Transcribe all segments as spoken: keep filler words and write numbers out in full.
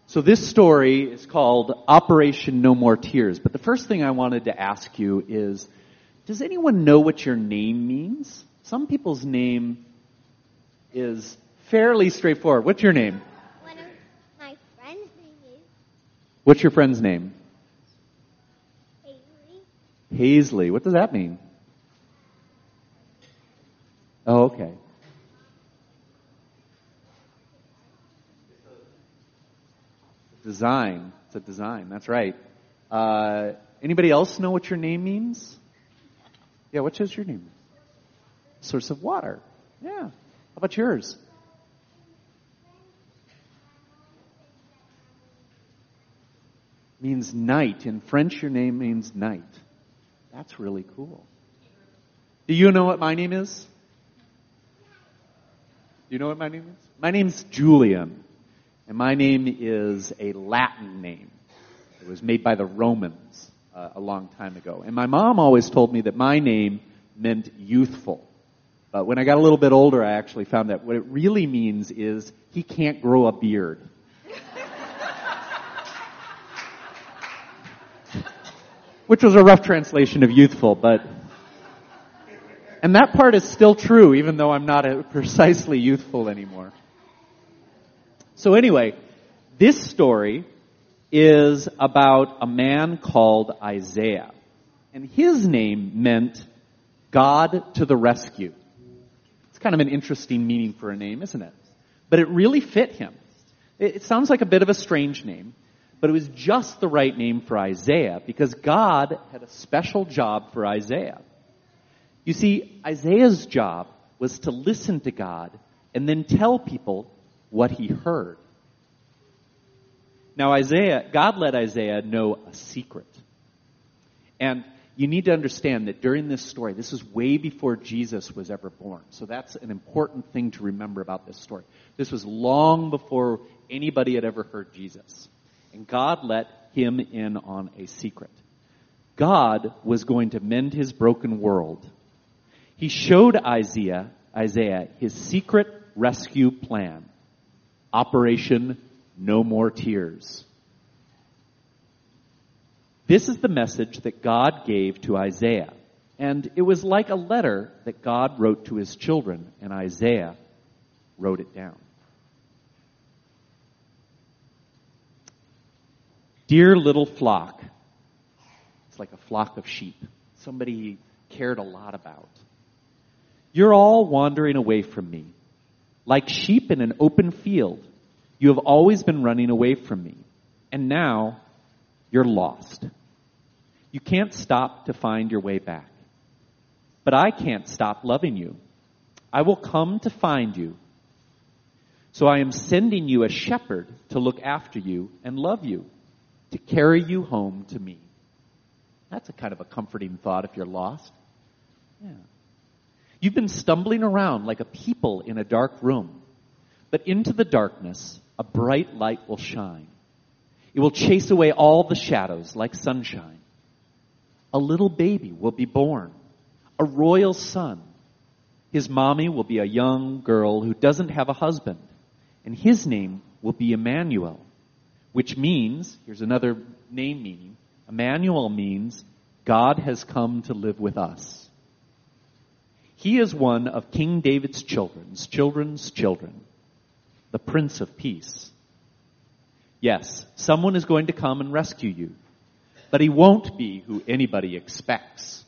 So this story is called Operation No More Tears. But the first thing I wanted to ask you is, does anyone know what your name means? Some people's name is fairly straightforward. What's your name? One of my friends' name is What's your friend's name? Haley. Paisley. What does that mean? Oh, okay. Design. It's a design. That's right. Uh, anybody else know what your name means? Yeah, what is your name? Source of water. Yeah. How about yours? Means night. In French, your name means night. That's really cool. Do you know what my name is? Do you know what my name is? My name's Julian. And my name is a Latin name. It was made by the Romans uh, a long time ago. And my mom always told me that my name meant youthful. But when I got a little bit older, I actually found that what it really means is he can't grow a beard. Which was a rough translation of youthful, but... And that part is still true, even though I'm not a precisely youthful anymore. So anyway, this story is about a man called Isaiah. And his name meant God to the rescue. It's kind of an interesting meaning for a name, isn't it? But it really fit him. It sounds like a bit of a strange name, but it was just the right name for Isaiah because God had a special job for Isaiah. You see, Isaiah's job was to listen to God and then tell people what he heard. Now Isaiah, God let Isaiah know a secret. And you need to understand that during this story, this is way before Jesus was ever born. So that's an important thing to remember about this story. This was long before anybody had ever heard Jesus. And God let him in on a secret. God was going to mend his broken world. He showed Isaiah, Isaiah his secret rescue plan. Operation No More Tears. This is the message that God gave to Isaiah. And it was like a letter that God wrote to his children, and Isaiah wrote it down. Dear little flock. It's like a flock of sheep. Somebody he cared a lot about. You're all wandering away from me. Like sheep in an open field, you have always been running away from me. And now, you're lost. You can't stop to find your way back. But I can't stop loving you. I will come to find you. So I am sending you a shepherd to look after you and love you, to carry you home to me. That's a kind of a comforting thought if you're lost. Yeah. You've been stumbling around like a people in a dark room. But into the darkness, a bright light will shine. It will chase away all the shadows like sunshine. A little baby will be born, a royal son. His mommy will be a young girl who doesn't have a husband. And his name will be Emmanuel, which means, here's another name meaning, Emmanuel means God has come to live with us. He is one of King David's children's children's children, the Prince of Peace. Yes, someone is going to come and rescue you, but he won't be who anybody expects.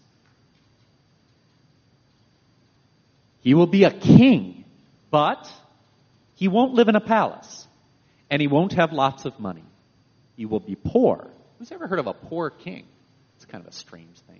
He will be a king, but he won't live in a palace, and he won't have lots of money. He will be poor. Who's ever heard of a poor king? It's kind of a strange thing.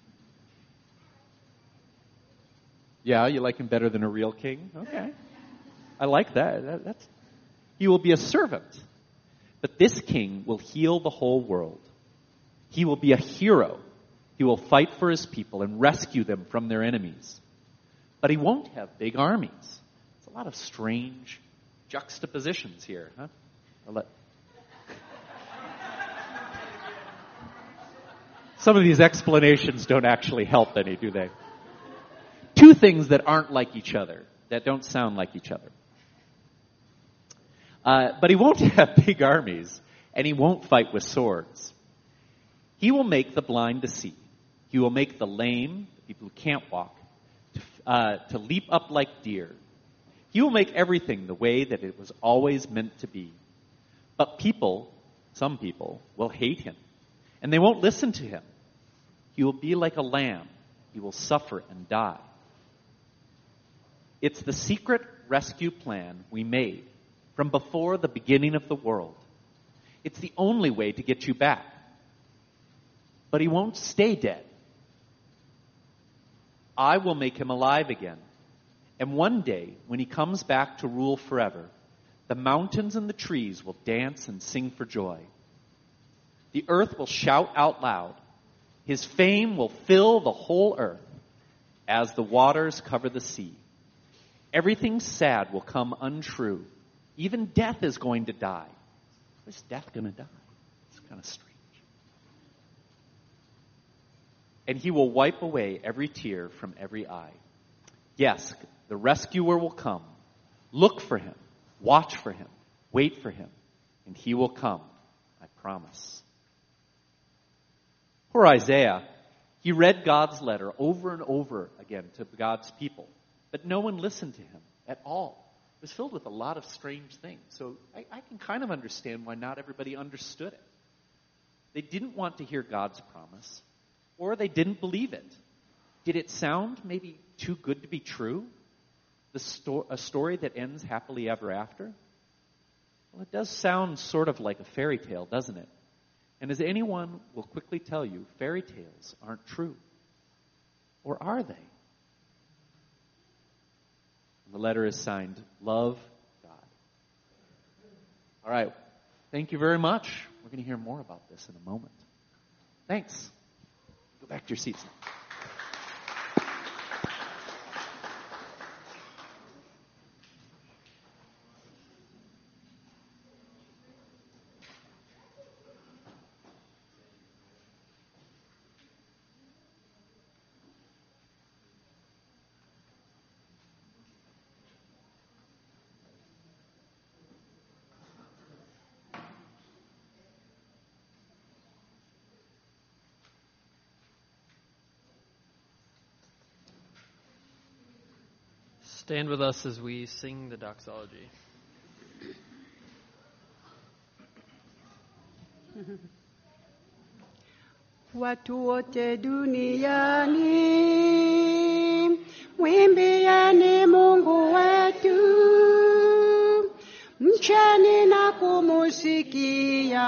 Yeah, you like him better than a real king? Okay. I like that. that that's, he will be a servant. But this king will heal the whole world. He will be a hero. He will fight for his people and rescue them from their enemies. But he won't have big armies. It's a lot of strange juxtapositions here, huh? I'll let... Some of these explanations don't actually help any, do they? Two things that aren't like each other, that don't sound like each other. Uh, but he won't have big armies, and he won't fight with swords. He will make the blind to see. He will make the lame, people who can't walk, to, uh, to leap up like deer. He will make everything the way that it was always meant to be. But people, some people, will hate him, and they won't listen to him. He will be like a lamb. He will suffer and die. It's the secret rescue plan we made from before the beginning of the world. It's the only way to get you back. But he won't stay dead. I will make him alive again. And one day, when he comes back to rule forever, the mountains and the trees will dance and sing for joy. The earth will shout out loud. His fame will fill the whole earth as the waters cover the sea. Everything sad will come untrue. Even death is going to die. Where's death going to die? It's kind of strange. And he will wipe away every tear from every eye. Yes, the rescuer will come. Look for him. Watch for him. Wait for him. And he will come. I promise. Poor Isaiah, he read God's letter over and over again to God's people. But no one listened to him at all. It was filled with a lot of strange things. So I, I can kind of understand why not everybody understood it. They didn't want to hear God's promise, or they didn't believe it. Did it sound maybe too good to be true? The sto- a story that ends happily ever after? Well, it does sound sort of like a fairy tale, doesn't it? And as anyone will quickly tell you, fairy tales aren't true. Or are they? And the letter is signed, Love, God. All right. Thank you very much. We're going to hear more about this in a moment. Thanks. Go back to your seats now. Stand with us as we sing the doxology. Watu wote duniani mwimbieni Mungu wetu, mcheni na kumusikia.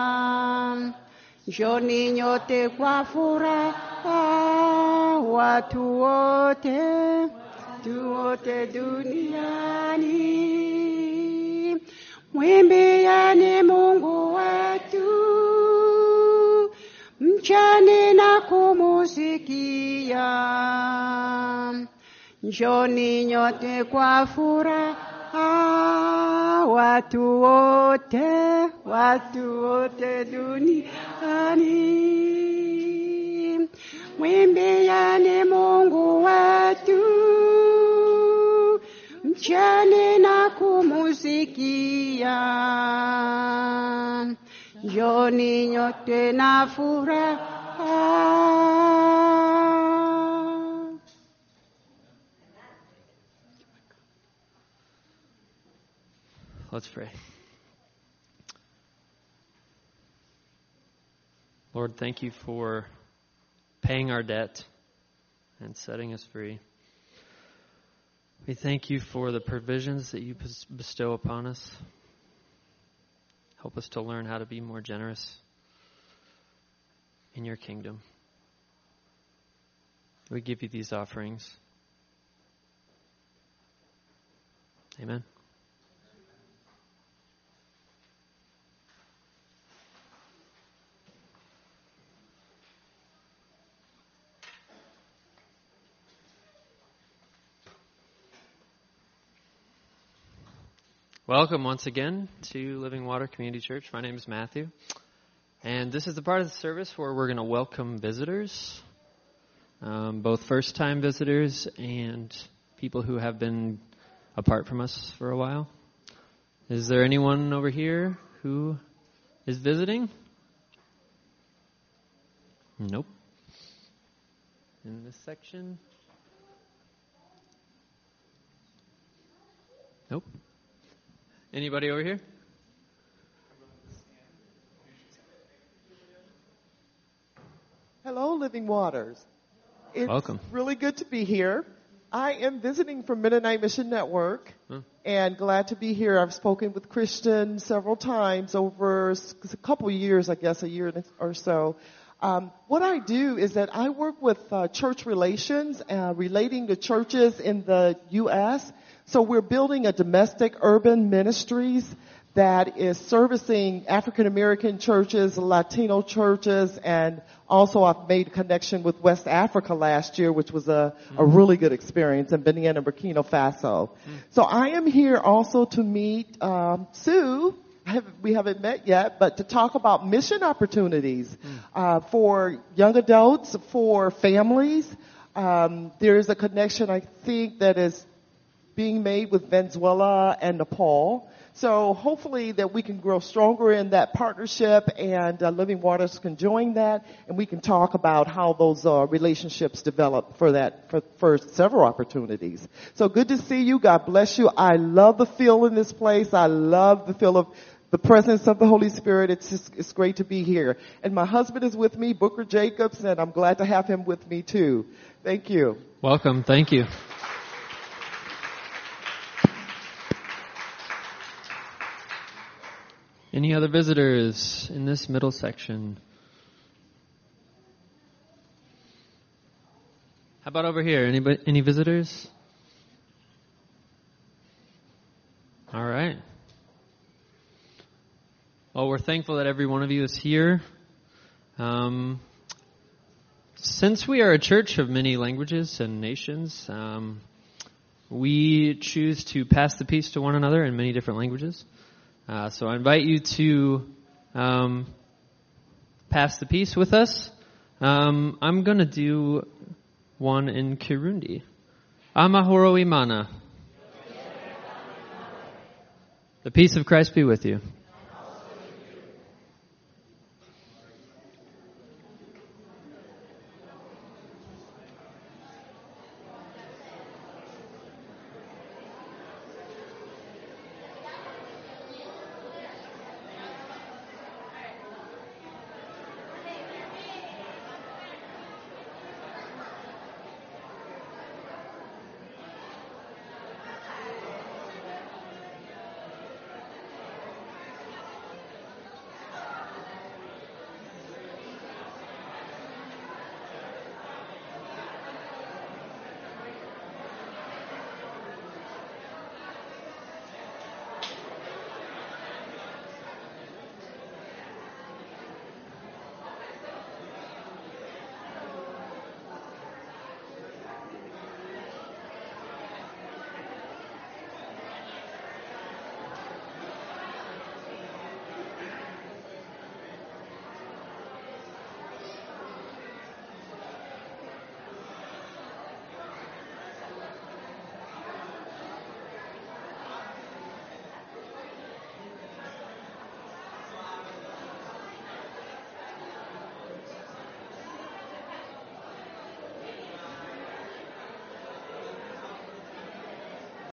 Njoni nyote kwa furaha, watu wote watu wote duniani mwimbieni Mungu wetu, mcheni na kumusikia. Njoni nyote kwa furaha, watu wote watu wote duniani mwimbieni Mungu wetu, mcheni na kumusikia. Njoni nyote na furaha. Let's pray. Lord, thank you for paying our debt and setting us free. We thank you for the provisions that you bestow upon us. Help us to learn how to be more generous in your kingdom. We give you these offerings. Amen. Welcome once again to Living Water Community Church. My name is Matthew, and this is the part of the service where we're going to welcome visitors, um, both first-time visitors and people who have been apart from us for a while. Is there anyone over here who is visiting? Nope. In this section? Nope. Anybody over here? Hello, Living Waters. It's Welcome. really good to be here. I am visiting from Mennonite Mission Network Huh. and glad to be here. I've spoken with Christian several times over s- a couple of years, I guess, a year or so. Um, what I do is that I work with uh, church relations, uh, relating to churches in the U S So we're building a domestic urban ministries that is servicing African American churches, Latino churches, and also I've made a connection with West Africa last year, which was a, a really good experience in Benin and Burkina Faso. So I am here also to meet um, Sue. I haven't, we haven't met yet, but to talk about mission opportunities uh, for young adults, for families. Um, there is a connection, I think, that is being made with Venezuela and Nepal. So hopefully that we can grow stronger in that partnership, and uh, Living Waters can join that, and we can talk about how those uh, relationships develop for that, for, for several opportunities. So good to see you. God bless you. I love the feel in this place. I love the feel of the presence of the Holy Spirit. It's just, it's great to be here. And my husband is with me, Booker Jacobs, and I'm glad to have him with me too. Thank you. Welcome. Thank you. Any other visitors in this middle section? How about over here? Any any visitors? All right. Well, we're thankful that every one of you is here. Um, since we are a church of many languages and nations, um, we choose to pass the peace to one another in many different languages. Uh, so I invite you to um, pass the peace with us. Um, I'm going to do one in Kirundi. Amahoro imana. The peace of Christ be with you.